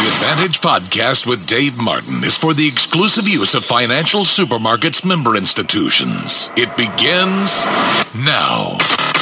The Advantage Podcast with Dave Martin is for the exclusive use of Financial Supermarkets member institutions. It begins now.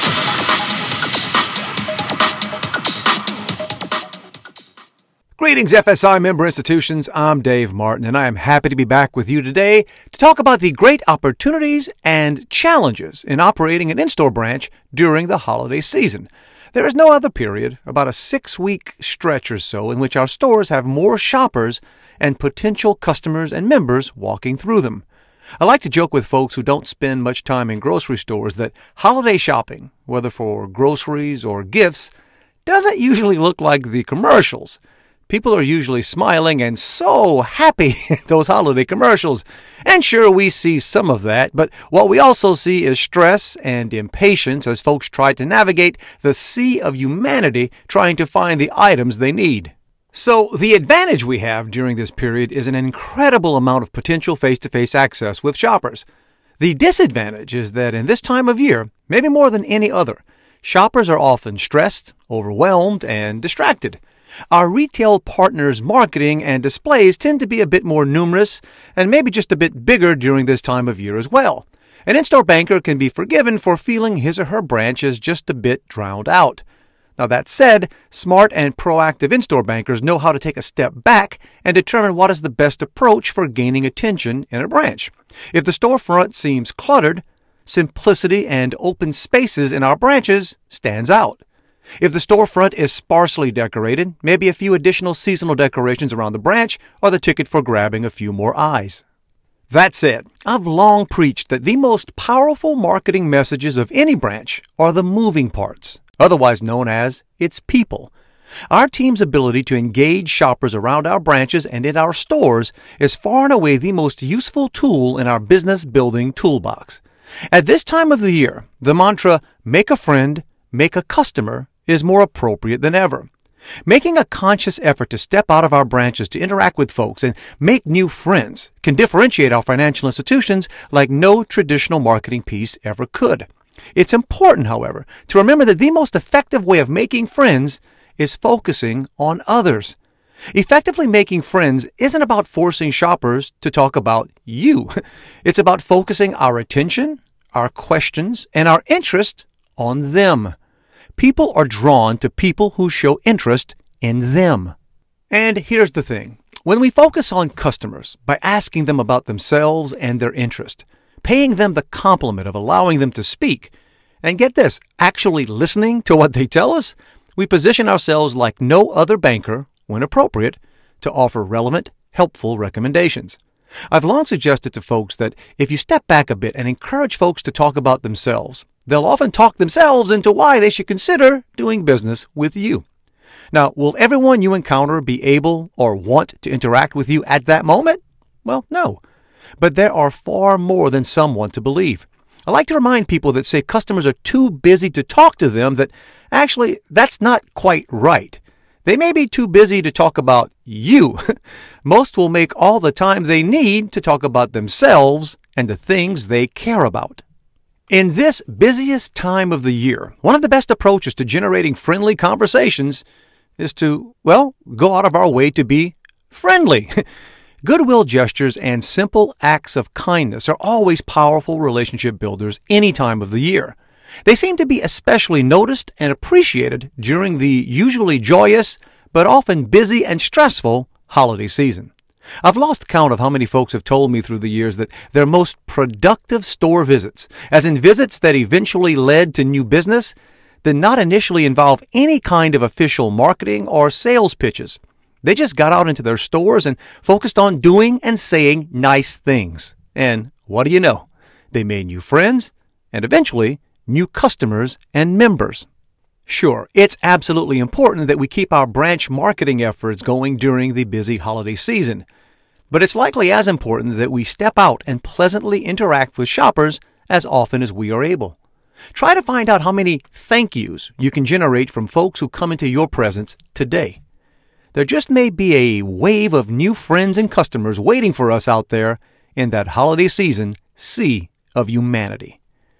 Greetings, FSI member institutions. I'm Dave Martin, and I am happy to be back with you today to talk about the great opportunities and challenges in operating an in-store branch during the holiday season. There is no other period, about a 6-week stretch or so, in which our stores have more shoppers and potential customers and members walking through them. I like to joke with folks who don't spend much time in grocery stores that holiday shopping, whether for groceries or gifts, doesn't usually look like the commercials. People are usually smiling and so happy at those holiday commercials. And sure, we see some of that, but what we also see is stress and impatience as folks try to navigate the sea of humanity trying to find the items they need. So the advantage we have during this period is an incredible amount of potential face-to-face access with shoppers. The disadvantage is that in this time of year, maybe more than any other, shoppers are often stressed, overwhelmed, and distracted. Our retail partners' marketing and displays tend to be a bit more numerous and maybe just a bit bigger during this time of year as well. An in-store banker can be forgiven for feeling his or her branch is just a bit drowned out. Now that said, smart and proactive in-store bankers know how to take a step back and determine what is the best approach for gaining attention in a branch. If the storefront seems cluttered, simplicity and open spaces in our branches stands out. If the storefront is sparsely decorated, maybe a few additional seasonal decorations around the branch are the ticket for grabbing a few more eyes. That said, I've long preached that the most powerful marketing messages of any branch are the moving parts, otherwise known as its people. Our team's ability to engage shoppers around our branches and in our stores is far and away the most useful tool in our business building toolbox. At this time of the year, the mantra, "Make a friend, make a customer," is more appropriate than ever. Making a conscious effort to step out of our branches to interact with folks and make new friends can differentiate our financial institutions like no traditional marketing piece ever could. It's important, however, to remember that the most effective way of making friends is focusing on others. Effectively making friends isn't about forcing shoppers to talk about you. It's about focusing our attention, our questions, and our interest on them. People are drawn to people who show interest in them. And here's the thing. When we focus on customers by asking them about themselves and their interest, paying them the compliment of allowing them to speak, and get this, actually listening to what they tell us, we position ourselves like no other banker, when appropriate, to offer relevant, helpful recommendations. I've long suggested to folks that if you step back a bit and encourage folks to talk about themselves, they'll often talk themselves into why they should consider doing business with you. Now, will everyone you encounter be able or want to interact with you at that moment? Well, no. But there are far more than some want to believe. I like to remind people that say customers are too busy to talk to them that actually that's not quite right. They may be too busy to talk about you. Most will make all the time they need to talk about themselves and the things they care about. In this busiest time of the year, one of the best approaches to generating friendly conversations is to, go out of our way to be friendly. Goodwill gestures and simple acts of kindness are always powerful relationship builders any time of the year. They seem to be especially noticed and appreciated during the usually joyous, but often busy and stressful holiday season. I've lost count of how many folks have told me through the years that their most productive store visits, as in visits that eventually led to new business, did not initially involve any kind of official marketing or sales pitches. They just got out into their stores and focused on doing and saying nice things. And what do you know? They made new friends and eventually new customers and members. Sure, it's absolutely important that we keep our branch marketing efforts going during the busy holiday season. But it's likely as important that we step out and pleasantly interact with shoppers as often as we are able. Try to find out how many thank yous you can generate from folks who come into your presence today. There just may be a wave of new friends and customers waiting for us out there in that holiday season sea of humanity.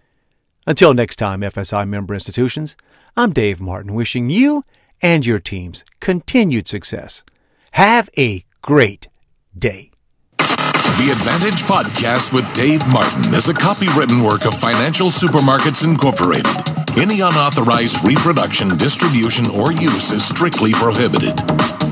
Until next time, FSI member institutions, I'm Dave Martin wishing you and your teams continued success. Have a great day. The Advantage Podcast with Dave Martin is a copywritten work of Financial Supermarkets Incorporated. Any unauthorized reproduction, distribution, or use is strictly prohibited.